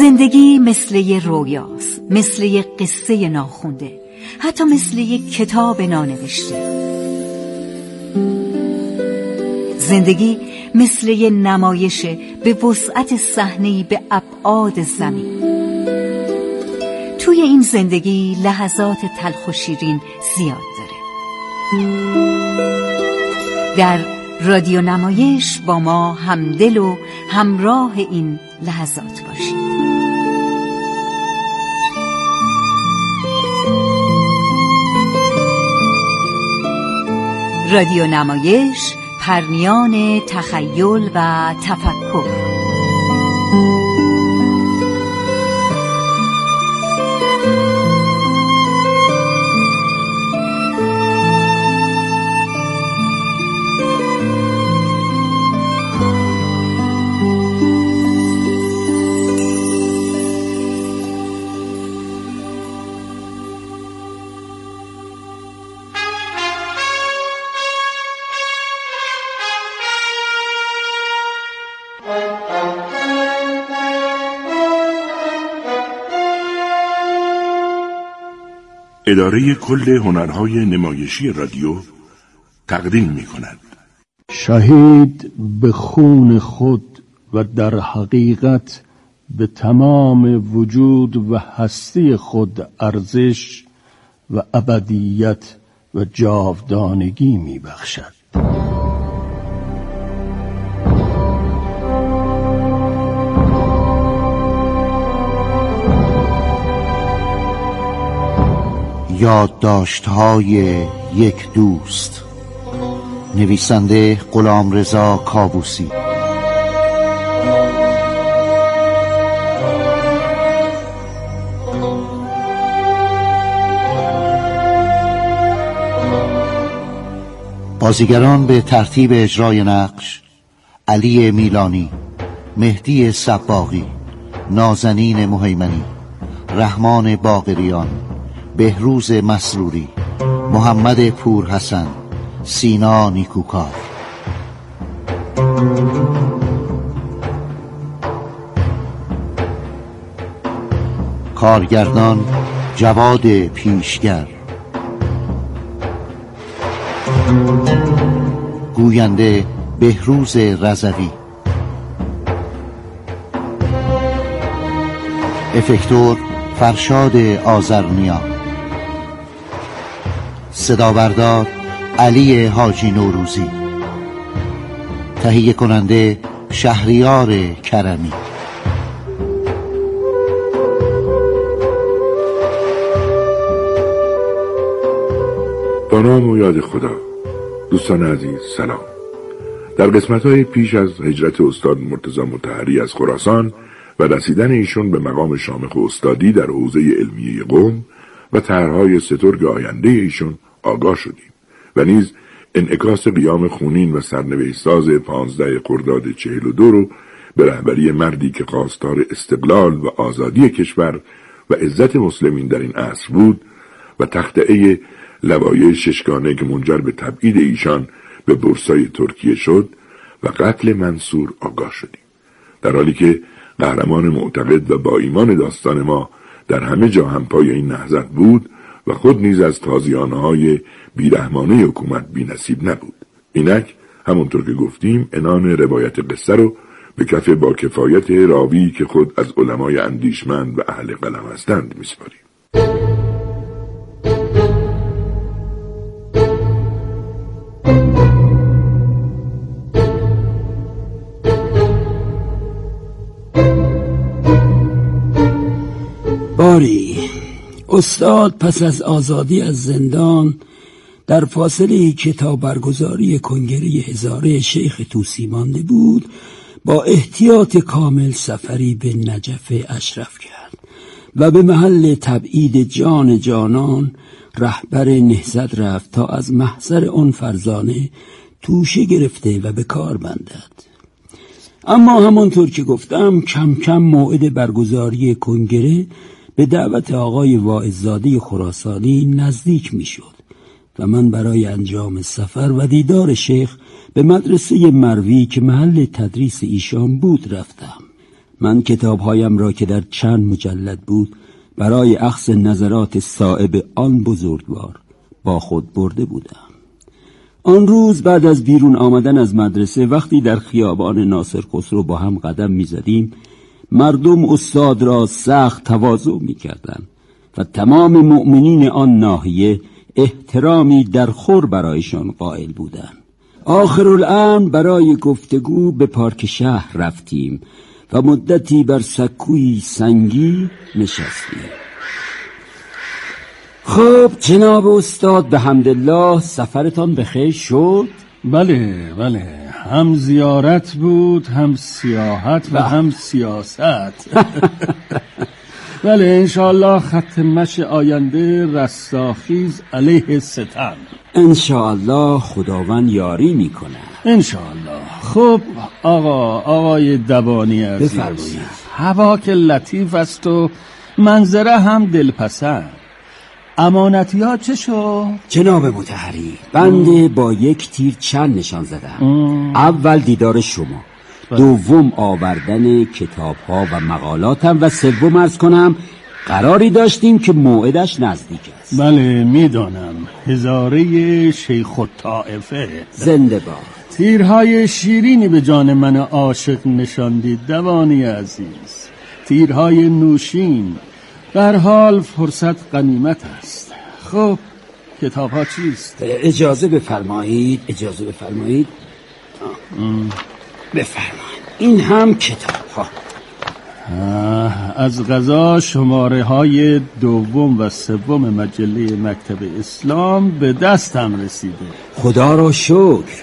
زندگی مثل یه رویاست، مثل یه قصه ناخونده، حتی مثل یه کتاب نانوشته. زندگی مثل یه نمایشه به وسعت صحنه‌ای به ابعاد زمین. توی این زندگی لحظات تلخ و شیرین زیاد داره. در رادیو نمایش با ما همدل و همراه این لحظات باشید. رادیو نمایش، پرنیان تخیل و تفکر. اداره کل هنرهای نمایشی رادیو تقدیم می‌کند. شهید به خون خود و در حقیقت به تمام وجود و هستی خود ارزش و ابدیت و جاودانگی می‌بخشد. یادداشت‌های یک دوست، نویسنده غلامرضا کاووسی. بازیگران به ترتیب اجرای نقش: علی میلانی، مهدی صباغی، نازنین مهیمنی، رحمان باقریان، بهروز مسروری، محمد پورحسن، سینا نیکوکار. کارگردان جواد پیشگر. گوینده بهروز رضوی. افکتور فرشاد آذرنیا. صدابردار علی حاجی نوروزی. تهیه کننده شهریار کرمی. با نام و یاد خدا. دوستان عزیز سلام. در قسمت‌های پیش از هجرت استاد مرتضی مطهری از خراسان و رسیدن ایشون به مقام شامخ استادی در حوزه علمیه قم و طرح‌های سترگ آینده ایشون آگاه شدیم و نیز انعکاس قیام خونین و سرنوشت ساز 15 خرداد 42 رو به رهبری مردی که خواستار استقلال و آزادی کشور و عزت مسلمین در این عصر بود و تخطئه لوایح ششگانه که منجر به تبعید ایشان به بورسای ترکیه شد و قتل منصور آگاه شدیم، در حالی که قهرمان معتقد و با ایمان داستان ما در همه جا همپای این نهضت بود و خود نیز از تازیانه‌های بیرحمانه حکومت بی‌نصیب نبود. اینک همونطور که گفتیم عنان روایت قصه رو به کف با کفایت راوی که خود از علمای اندیشمند و اهل قلم هستند می‌سپاریم. باری استاد پس از آزادی از زندان در فاصله که تا برگزاری کنگره هزاره شیخ طوسی مانده بود با احتیاط کامل سفری به نجف اشرف کرد و به محل تبعید جان جانان رهبر نهضت رفت تا از محضر آن فرزانه توشه گرفته و به کار بندد. اما همانطور که گفتم کم کم موعد برگزاری کنگره به دعوت آقای واعظزاده خراسانی نزدیک می شد و من برای انجام سفر و دیدار شیخ به مدرسه مروی که محل تدریس ایشان بود رفتم. من کتابهایم را که در چند مجلد بود برای اخذ نظرات صائب آن بزرگوار با خود برده بودم. آن روز بعد از بیرون آمدن از مدرسه، وقتی در خیابان ناصر خسرو با هم قدم می‌زدیم، مردم استاد را سخت تواضع می‌کردند و تمام مؤمنین آن ناحیه احترامی در خور برایشان قائل بودند. آخرالامر برای گفتگو به پارک شهر رفتیم و مدتی بر سکوی سنگی نشستیم. خب جناب استاد، به حمدالله سفرتان به خیر شد؟ بله، هم زیارت بود، هم سیاحت و هم سیاست. بله، انشاءالله خط مشی آینده رستاخیز علیه ستم. انشاءالله خداوند یاری میکنه. انشاءالله. خب آقای دبانی عزیز، بفرمایید. هوا که لطیف است و منظره هم دلپسند. امانتی ها چه شد؟ جناب مطهری، بنده با یک تیر چند نشان زدم. اول دیدار شما، دوم آوردن کتاب ها و مقالاتم و سوم عرض کنم قراری داشتیم که موعدش نزدیک است. بله میدانم، هزاره شیخ الطائفه. زنده باد. تیرهای شیرینی به جان من عاشق نشاندید دوانی عزیز، تیرهای نوشین. در حال فرصت غنیمت است. خب کتاب ها چیست؟ اجازه بفرمایید. بفرمایید، این هم کتاب ها. از قضا شماره های دوم و سوم مجله مکتب اسلام به دستم رسیده. خدا را شکر.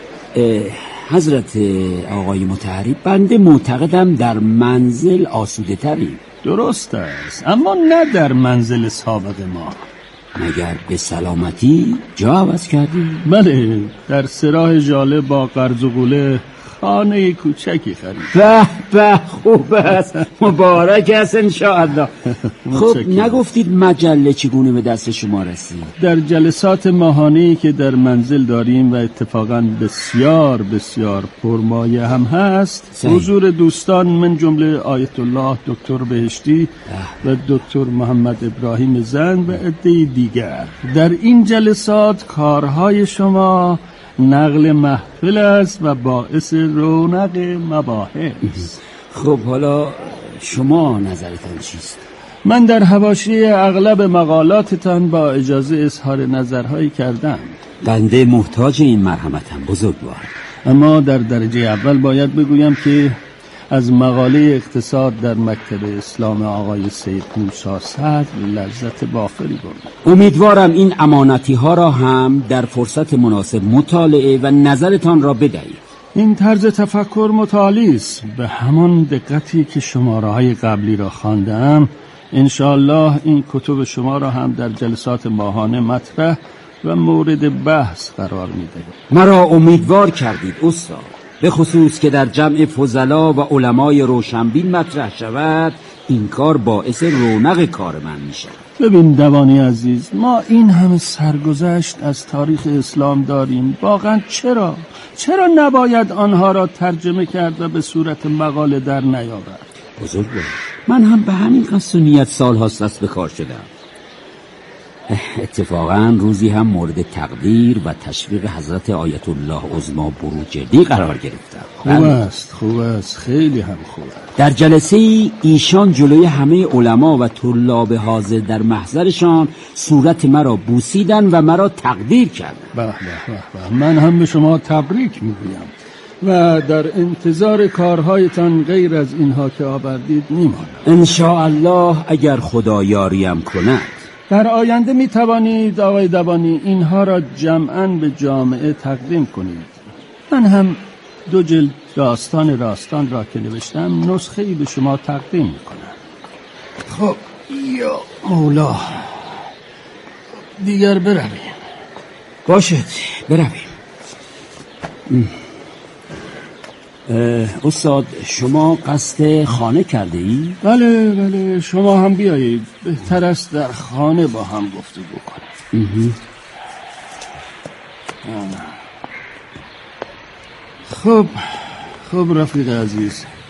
حضرت آقای مطهری، بنده معتقدم در منزل آسوده تریم. درست است، اما نه در منزل سابق ما. مگر به سلامتی جا عوض کردیم؟ بله، در سراح ژاله با قرض و قوله خانه کوچکی خرید. به خوب است، مبارک است انشاءالله. خب نگفتید مجله چگونه به دست شما رسید؟ در جلسات ماهانه‌ای که در منزل داریم و اتفاقاً بسیار بسیار پرمایه هم هست، حضور دوستان من جمله آیت الله دکتر بهشتی و دکتر محمد ابراهیم زند و عده‌ای دیگر، در این جلسات کارهای شما نقل محفل است و باعث رونق مباحث. خب حالا شما نظرتان چیست؟ من در حواشی اغلب مقالاتتان با اجازه اظهار نظرهایی کردم. بنده محتاج این مرحمتم بزرگوار. اما در درجه اول باید بگویم که از مقاله اقتصاد در مکتب اسلام آقای سید موسی صدر لذت بافری بردم. امیدوارم این امانتی ها را هم در فرصت مناسب مطالعه و نظرتان را بدهید. این طرز تفکر متعالی است. به همان دقتی که شماره‌های قبلی را خواندم، انشاءالله این کتب شما را هم در جلسات ماهانه مطرح و مورد بحث قرار می‌دهید. مرا امیدوار کردید استاد، به خصوص که در جمع فضلا و علمای روشنبین مطرح شود. این کار باعث رونق کار من می شود. ببین دوانی عزیز، ما این همه سرگذشت از تاریخ اسلام داریم. واقعا چرا نباید آنها را ترجمه کرد و به صورت مقاله در نیاورد؟ بزرگوار، من هم به همین قصد و نیت سال هاست دست به کار شدم. اتفاقا روزی هم مورد تقدیر و تشویق حضرت آیت الله عظما بروجردی قرار گرفتم. خوب است، خیلی هم خوب است. در جلسه ایشان جلوی همه علما و طلاب حاضر در محضرشان صورت مرا بوسیدن و مرا تقدیر کردن. به. من هم به شما تبریک میگویم و در انتظار کارهایتان غیر از اینها که آوردید میمانم. انشاءالله اگر خدا یاریم کند. در آینده می توانید آقای دبانی اینها را جمعاً به جامعه تقدیم کنید. من هم 2 جلد داستان راستان را که نوشتم نسخه‌ای به شما تقدیم می کنم. خب یا مولا، دیگر برویم. باشد برویم. استاد، شما قصد خانه کرده ای؟ بله، شما هم بیایید. بهتر است در خانه با هم گفتگو کنیم. خب رفیق عزیز،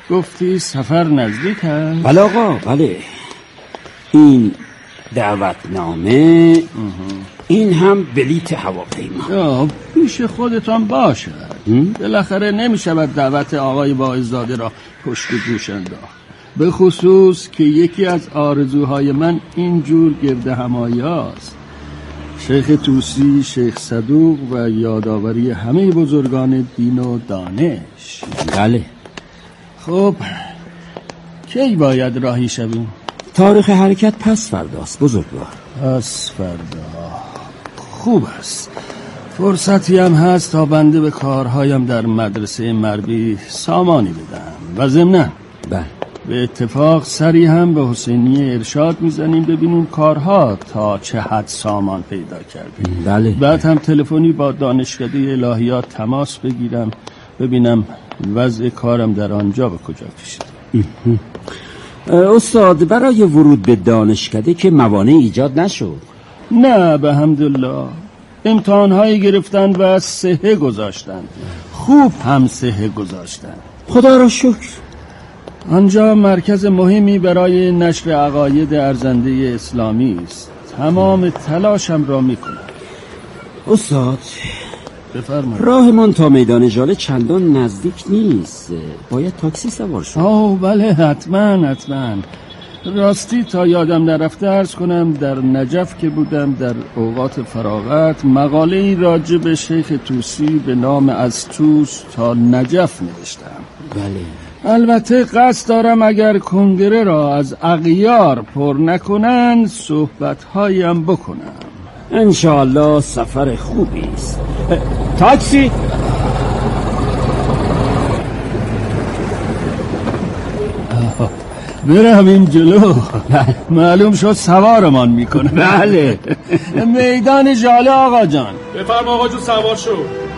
گفتی سفر نزدیک هست؟ بله آقا، بله. این دعوتنامه، این هم بلیت هواپیما. پیش خودتان باشه. بالاخره نمیشود دعوت آقای واعظزاده را پشت گوش انداخت، به خصوص که یکی از آرزوهای من اینجور گرد همایی هاست. شیخ طوسی، شیخ صدوق و یادآوری همه بزرگان دین و دانش. بله. خب کی باید راهی شویم؟ تاریخ حرکت پس فرداست بزرگوار. پس فردا خوب است. فرصتی هم هست تا بنده به کارهایم در مدرسه مربی سامانی بدم و ضمناً به اتفاق سری هم به حسینی ارشاد میزنیم ببینیم کارها تا چه حد سامان پیدا کرده. بله. بعد هم تلفنی با دانشکده الهیات تماس بگیرم ببینم وضع کارم در آنجا به کجا کشیده. استاد، برای ورود به دانشکده که موانع ایجاد نشد؟ نه به حمدالله. امتحانهایی گرفتن و صحه گذاشتن، خوب هم صحه گذاشتن، خدا را شکر. آنجا مرکز مهمی برای نشر عقاید ارزنده اسلامی است. تمام تلاشم را میکنم. استاد بفرمایید. راهمان تا میدان ژاله چندان نزدیک نیست، باید تاکسی سوار شد. بله حتما. راستی تا یادم نرفته عرض کنم در نجف که بودم در اوقات فراغت مقاله‌ای راجع به شیخ طوسی به نام از طوس تا نجف نوشتم. بله. البته قصد دارم اگر کنگره را از اغیار پر نکنن صحبت‌هایم بکنم. انشاءالله سفر خوبی است. تاکسی. برم این جلو. معلوم شد سوارمان میکنه. بله. میدان ژاله آقا جان. بفرما آقا جون، سوار شو.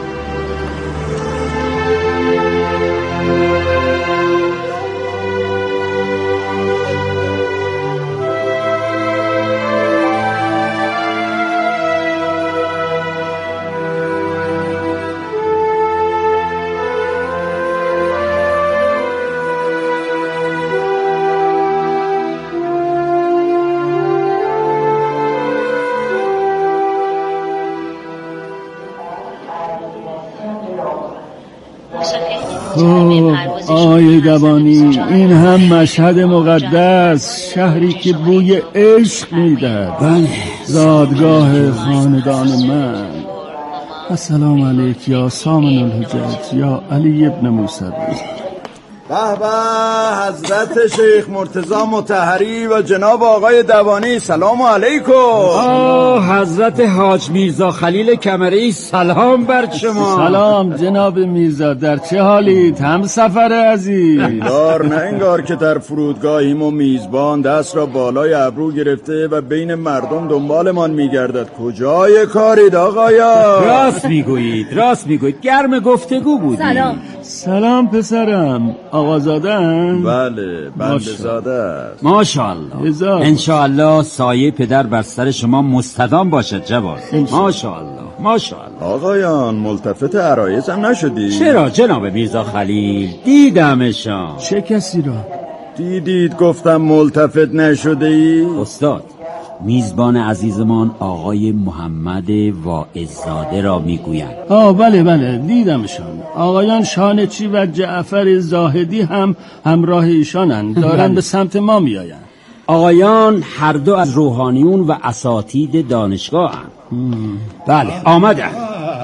آقای دوانی، این هم مشهد مقدس، شهری که بوی عشق میدهد. بله. زادگاه خاندان من. السلام علیک یا سامن الحجت یا علی ابن موسی. به به حضرت شیخ مرتضی مطهری و جناب آقای دوانی، سلام علیکم. حضرت حاج میرزا خلیل کمری، سلام بر شما. سلام جناب میرزا، در چه حالید هم سفر عزیز؟ انگار نه انگار که در فرودگاهیم و میزبان دست را بالای ابرو گرفته و بین مردم دنبالمان میگردد. کجای کارید آقایا؟ راست میگویید گرم گفتگو بودیم. سلام پسرم، آقازاده‌ام؟ بله بنده زاده است. ماشاءالله. انشاءالله سایه پدر بر سر شما مستدام باشد جواد. ماشاءالله. آقایان ملتفت عرایض هم نشدی؟ چرا جناب میرزا خلیل؟ دیدمشان. چه کسی را؟ دیدید گفتم ملتفت نشده ای؟ استاد، میزبان عزیزمان آقای محمد واعظزاده را میگویند. بله دیدمشان. آقایان شانچی و جعفر زاهدی هم همراه ایشانند، دارن به سمت ما میآیند. آقایان هر دو از روحانیون و اساتید دانشگاه هم. بله آمدن.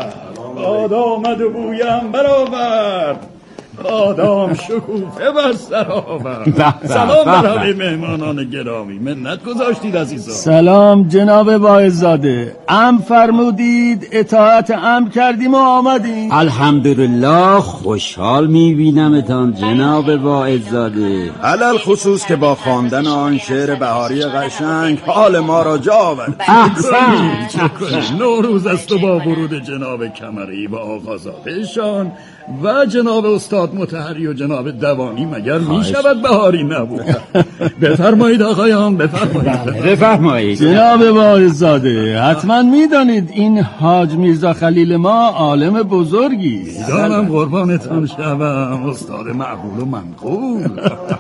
آمد و بویم برآورد، آدم شکوفه بر سر آورد. سلام بر همه مهمانان گرامی، منت گذاشتید عزیزان. سلام جناب واعظزاده، امر فرمودید، اطاعت امر کردیم و آمدیم. الحمدلله، خوشحال میبینمتان جناب واعظزاده، علل خصوص که با خواندن آن شعر بهاری قشنگ حال ما را جا آورد. احسن. نوروز است و با ورود جناب کمری و آقازادهشان و جناب استاد مطهری و جناب دوانی مگر می شود بهاری نبود؟ بفرمایید آقایان، بفرمایید. جناب واعظزاده، حتما میدانید این حاج میرزا خلیل ما عالم بزرگی. دانم قربانتان شوم استاد معقول و منقول.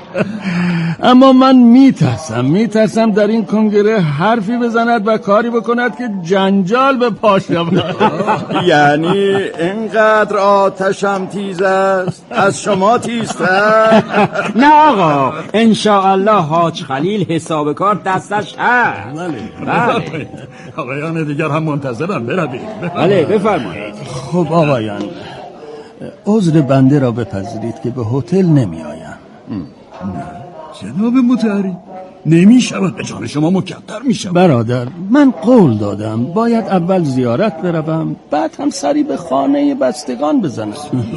اما من میترسم در این کنگره حرفی بزند و کاری بکند که جنجال به پا شود. یعنی اینقدر آتشم تیز است، از شما تیزتر؟ نه آقا، انشاءالله حاج خلیل حساب کار دستش هست. بله. آقایان دیگر هم منتظرم، بروید. بله بفرمایید. خب آقایان، عذر بنده را بپذیرید که به هتل نمی آیم. جناب مطهری، نمی شود، به جان شما مکدر می شود. برادر، من قول دادم باید اول زیارت بروم، بعد هم سری به خانه بستگان بزنم.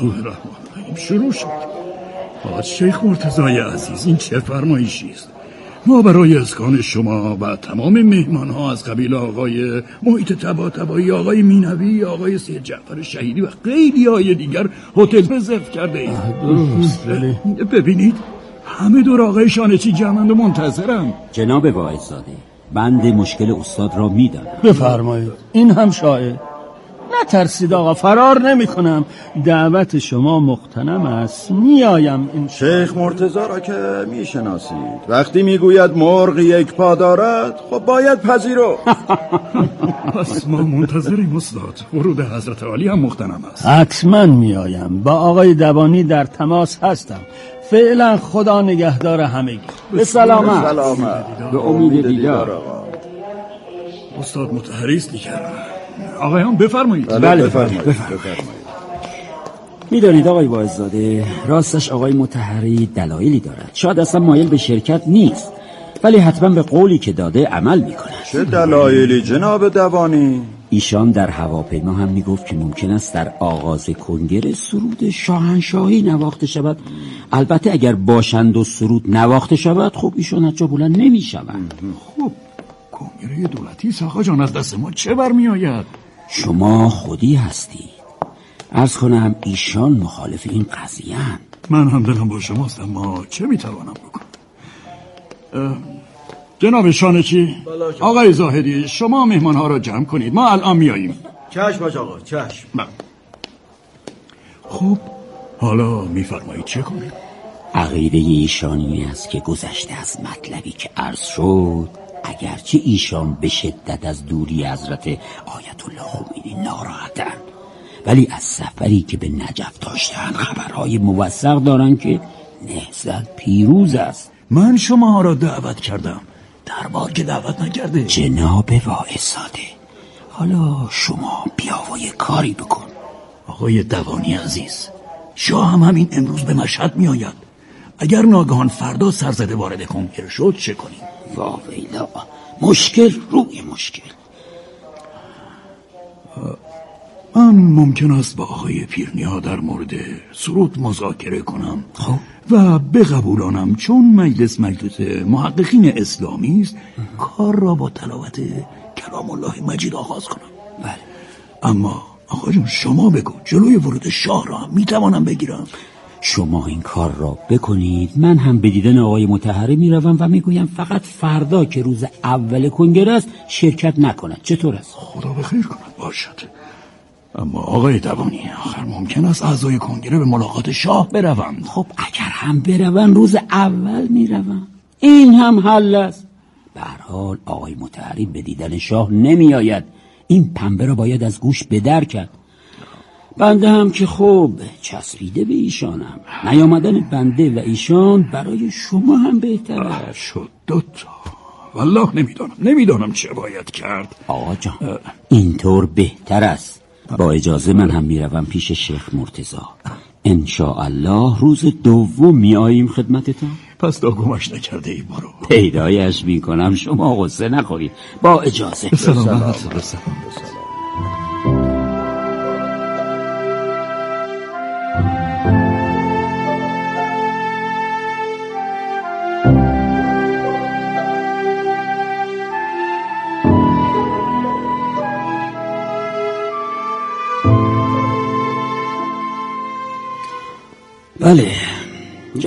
شروع شد. حاج شیخ مرتضای عزیز، این چه فرمایشی است؟ ما برای اسکان شما و تمام مهمان ها از قبیل آقای محیط طباطبایی، آقای مینوی، آقای سید جعفر شهیدی و خیلی های دیگر هتل رزرو کرده ایم. درست. ببینید همه دور آقای شانچی جمعند و منتظرم. جناب واعظزاده، بنده مشکل استاد را میدانم. بفرمایید. این هم شایع. نترسید آقا، فرار نمی کنم. دعوت شما مغتنم است، میایم. این شیخ مرتضی را که میشناسید، وقتی میگوید مرغ یک پا دارد خب باید پذیرو. پس ما منتظریم استاد. ورود حضرت عالی هم مغتنم است. حتما میایم. با آقای دوانی در تماس هستم. فعلا خدا نگهدار همگی. به سلامت. به امید دیدار. استاد مطهری است دیگر. آقایان بفرمایید. بله بفرمایید. میدانید آقای واعظزاده، راستش آقای مطهری دلایلی دارد. شاید اصلا مایل به شرکت نیست، ولی حتما به قولی که داده عمل میکند. چه دلایلی جناب دوانی؟ ایشان در هواپیما هم میگفت که ممکن است در آغاز کنگره سرود شاهنشاهی نواخته شود. البته اگر باشند و سرود نواخته شود، خب ایشان از جا بلند نمیشوند. خب کنگره دولتی آقا جان، از دست ما چه برمی آید؟ شما خودی هستید. عرض کنم ایشان مخالف این قضیه هستند. من هم دلم با شماست، اما چه میتوانم بکنم؟ جناب شانچی، آقای زاهدی، شما مهمان ها را جمع کنید، ما الان میاییم. چشم آقا، چشم. خب حالا میفرمایید چه کنیم؟ عقیده ایشانی است که گذشته از مطلبی که عرض شد، اگرچه ایشان به شدت از دوری حضرت آیت الله خمینی ناراحتند، ولی از سفری که به نجف داشتن خبرهای موثق دارن که نهضت پیروز است. من شما را دعوت کردم، دربار که دعوت نکرده. جناب واعظزاده، حالا شما بیا و یه کاری بکن. آقای دوانی عزیز، شاه هم همین امروز به مشهد می آید. اگر ناگهان فردا سرزده وارد کنگره شد چه کنیم؟ واویلا، مشکل روی مشکل. من ممکن است با آقای پیرنیا در مورد سرود مذاکره کنم و بقبولانم، چون مجلس محققین اسلامی است، کار را با تلاوت کلام الله مجید آغاز کنم. بله. اما آقا جون شما بگو، جلوی ورود شاه را میتوانم بگیرم؟ شما این کار را بکنید، من هم به دیدن آقای مطهری میروم و میگویم فقط فردا که روز اول کنگره است شرکت نکند. چطور است؟ خدا بخیر کند. باشد. اما آقای دوانی، آخر ممکن است اعضای کنگره به ملاقات شاه بروند. خب اگر هم بروند روز اول میروند، این هم حل است. به هر حال آقای مطهری به دیدن شاه نمی آید. این پنبه را باید از گوش بدر کرد. بنده هم که خوب چسبیده به ایشانم، نیامدن بنده و ایشان برای شما هم بهتر است. شد دوتا. والله نمیدانم چه باید کرد. آقا جان، اینطور بهتر است. با اجازه من هم میروم پیش شیخ مرتضی. انشاءالله روز دوم میاییم خدمتتان. پس تا گمش نکرده ای برو. پیدایش میکنم، شما غصه نخورید. با اجازه. سلامت.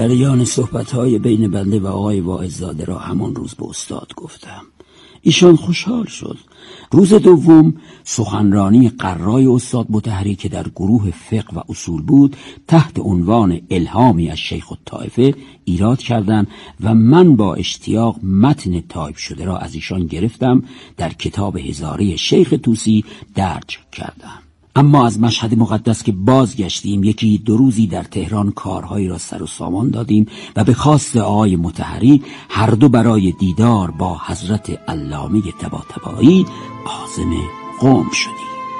جریان صحبت‌های بین بنده و آقای واعظ‌زاده را همان روز به استاد گفتم. ایشان خوشحال شد. روز دوم سخنرانی قرای استاد مطهری که در گروه فقه و اصول بود تحت عنوان الهامی از شیخ الطائفه ایراد کردند و من با اشتیاق متن تایپ شده را از ایشان گرفتم، در کتاب هزاره شیخ طوسی درج کردم. اما از مشهد مقدس که بازگشتیم 1-2 روزی در تهران کارهایی را سر و سامان دادیم و به خواست آقای مطهری هر دو برای دیدار با حضرت علامه طباطبایی عازم قم شدیم.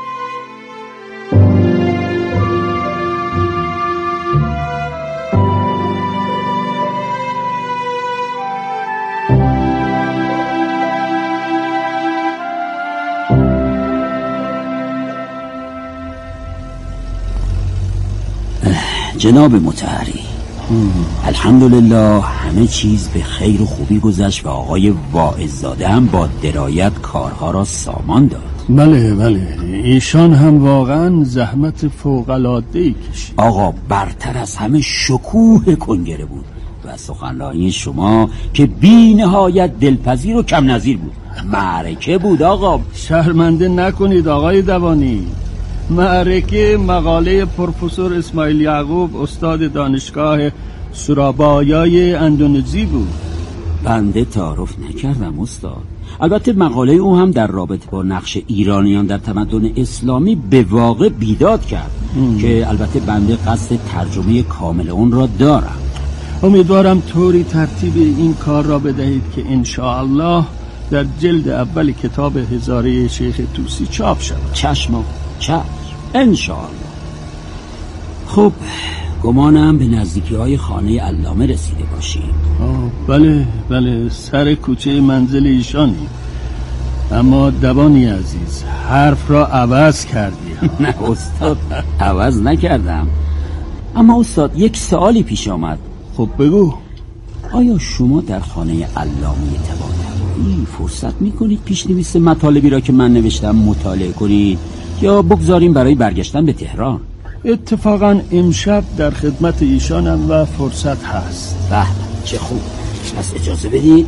جناب مطهری، الحمدلله همه چیز به خیر و خوبی گذشت و آقای واعظ‌زاده هم با درایت کارها را سامان داد. بله ایشان هم واقعا زحمت فوق‌العاده‌ای کشید. آقا برتر از همه شکوه کنگره بود و سخنرانی شما که بی نهایت دلپذیر و کم نظیر بود. معرکه بود آقا. شرمنده نکنید آقای دوانی. معرکه مقاله پروفسور اسماعیل یعقوب استاد دانشگاه سورابایای اندونزی بود. بنده تعارف نکردم استاد. البته مقاله او هم در رابطه با نقش ایرانیان در تمدن اسلامی به واقع بیداد کرد که البته بنده قصد ترجمه کامل اون را دارم. امیدوارم طوری ترتیب این کار را بدهید که انشاءالله در جلد اول کتاب هزاره شیخ طوسی چاپ شود. چشم انشاءالله. خب گمانم به نزدیکی های خانه علامه رسیده باشیم. بله سر کوچه منزل ایشانی. اما دوانی عزیز حرف را عوض کردی. نه استاد عوض نکردم. اما استاد یک سوالی پیش آمد. خب بگو. آیا شما در خانه علامه طباطبایی فرصت میکنید پیش‌نویس مطالبی را که من نوشتم مطالعه کنید یا بگذاریم برای برگشتن به تهران؟ اتفاقا امشب در خدمت ایشانم و فرصت هست. چه خوب. پس اجازه بدید.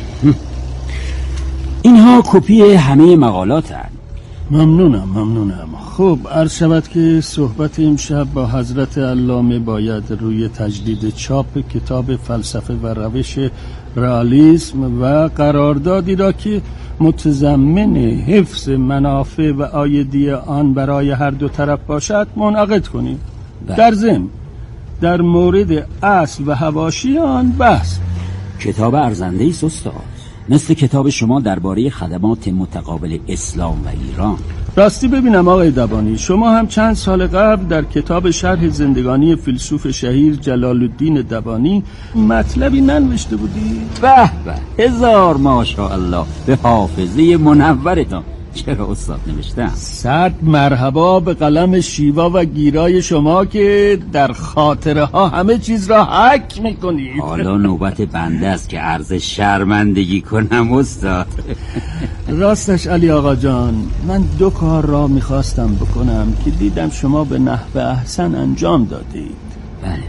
اینها کپی همه مقالات هست. ممنونم. خب عرض شود که صحبت امشب با حضرت علامه باید روی تجدید چاپ کتاب فلسفه و روش رئالیسم و قراردادی را که متضمن حفظ منافع و عایدی آن برای هر دو طرف باشد منعقد کنیم. در ضمن در مورد اصل و حواشی آن بحث. کتاب ارزنده ایست استاد، مثل کتاب شما درباره خدمات متقابل اسلام و ایران. راستی ببینم آقای دبانی، شما هم چند سال قبل در کتاب شرح زندگانی فیلسوف شهیر جلال الدین دبانی مطلبی ننوشته بودی؟ به هزار ماشاءالله به حافظه منورتان. چرا استاد نوشتم؟ 100 مرحبا به قلم شیوا و گیرای شما که در خاطره ها همه چیز را حک میکنید. حالا نوبت بنده است که عرض شرمندگی کنم استاد. راستش علی آقا جان، من 2 کار را میخواستم بکنم که دیدم شما به نحو احسن انجام دادید. بله.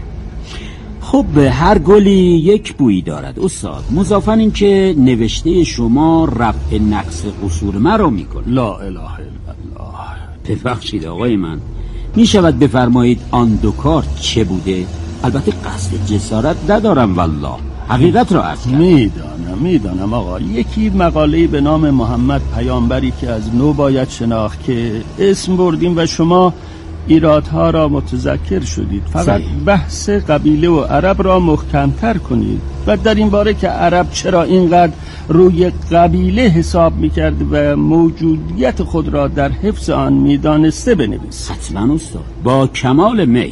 خب هر گلی یک بویی دارد استاد. مضافاً این که نوشته شما رفع نقص قصور مرا میکنه. لا اله الا الله. ببخشید آقای من، میشود بفرمایید آن 2 کار چه بوده؟ البته قصد جسارت ندارم والله، حقیقت را عرض کردم. میدانم آقا. یکی مقاله به نام محمد پیامبری که از نو باید شناخت که اسم بردیم و شما ایرادها را متذکر شدید. فقط بحث قبیله و عرب را محکمتر کنید و در این باره که عرب چرا اینقدر روی قبیله حساب میکرد و موجودیت خود را در حفظ آن میدانسته بنویس. حتما استاد، با کمال میل.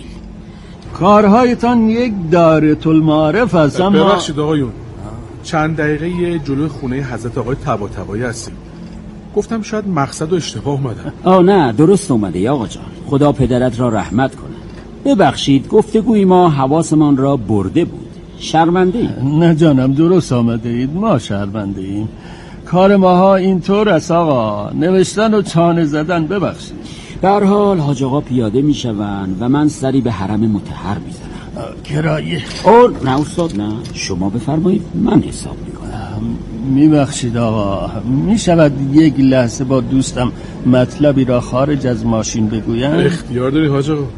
کارهایتان یک دایره المعارف است. اما ببخشید آقایون، چند دقیقه جلوی خونه حضرت آقای طباطبایی هستیم. گفتم شاید مقصد و اشتباه اومدن. نه درست اومده یا آقا جان، خدا پدرت را رحمت کنه. ببخشید گفتگوی ما حواسمان را برده بود. شرمنده ایم؟ نه جانم، درست آمده اید. ما شرمنده ایم. کار ماها اینطور است آقا، نوشتن و چانه زدن. ببخشید. در حال حاج آقا پیاده میشوند و من سری به حرم مطهر میزنم. کرایه. نه استاد نه، شما بفرمایید من حساب میکنم. میبخشید آقا، میشود یک لحظه با دوستم مطلبی را خارج از ماشین بگویم؟ اختیار داری حاج آقا.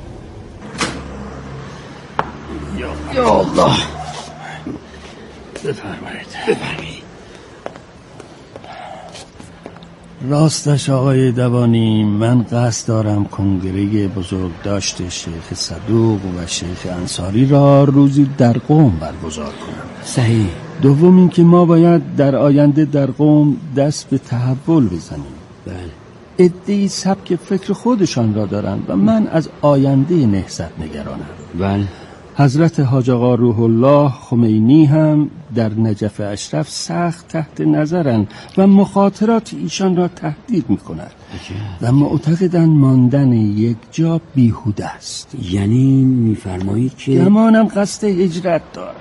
یا الله، بفرمایید. راستش آقای دوانی، من قصد دارم کنگره بزرگداشت شیخ صدوق و شیخ انصاری را روزی در قم برگزار کنم. صحیح. دوم این که ما باید در آینده در قم دست به تحول بزنیم. بله. عده‌ای سبک فکر خودشان را دارند و من از آینده نهضت نگرانم. بله. حضرت حاج آقا روح الله خمینی هم در نجف اشرف سخت تحت نظرند و مخاطرات ایشان را تهدید می‌کند و معتقدند ماندن یک جا بیهوده است. یعنی می‌فرمایید که گمانم قصد هجرت دارد.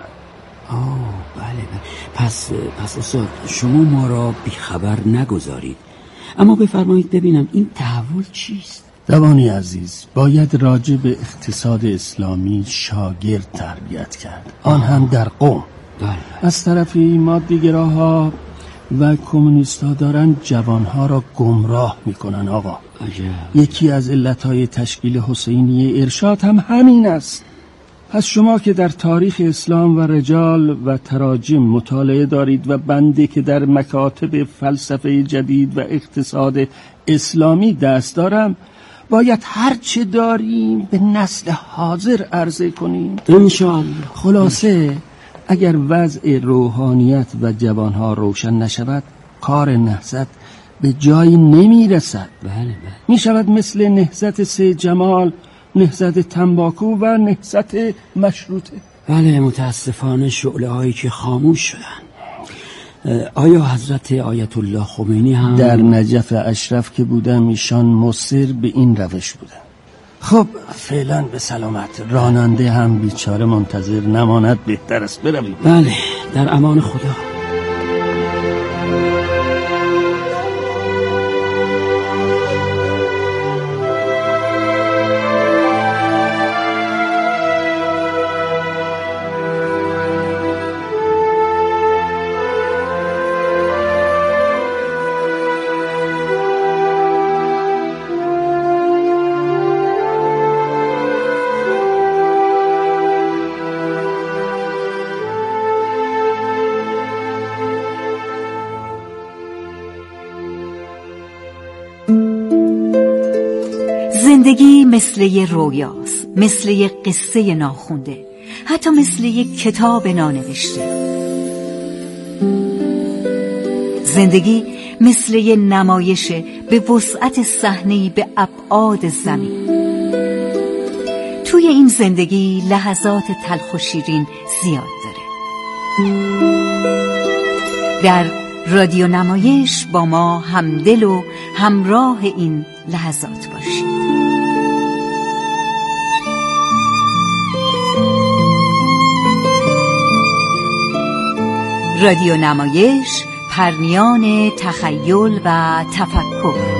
بله. پس استاد شما ما را بیخبر نگذارید، اما بفرمایید ببینم این تحول چیست؟ دوانی عزیز، باید راجع به اقتصاد اسلامی شاگرد تربیت کرد، آن هم در قم. بله. از طرفی مادیگراها و کمونیست‌ها دارن جوانها را گمراه میکنن آقا. یکی از علتهای تشکیل حسینیه ارشاد هم همین است. پس شما که در تاریخ اسلام و رجال و تراجم مطالعه دارید و بنده که در مکاتب فلسفه جدید و اقتصاد اسلامی دست دارم، باید هر چه داریم به نسل حاضر عرضه کنیم انشاءالله. خلاصه اگر وضع روحانیت و جوانها روشن نشود، کار نهضت به جایی نمیرسد. بله. می شود مثل نهضت سید جمال، نهضت تنباکو و نهضت مشروطه. بله، متاسفانه شعله هایی که خاموش شدن. آیا حضرت آیت الله خمینی هم در نجف اشرف که بودم ایشان مصر به این روش بودن. خب فعلا به سلامت. راننده هم بیچاره منتظر نماند، بهتر است برویم. بله، در امان خدا. زندگی مثل یه رویاست، مثل یه قصه ناخونده، حتی مثل یه کتاب نانوشته. زندگی مثل یه نمایشه به وسعت صحنه‌ای به ابعاد زمین. توی این زندگی لحظات تلخ و شیرین زیاد داره. در رادیو نمایش با ما همدل و همراه این لحظات باشید. رادیو نمایش، پرمیان تخیل و تفکر.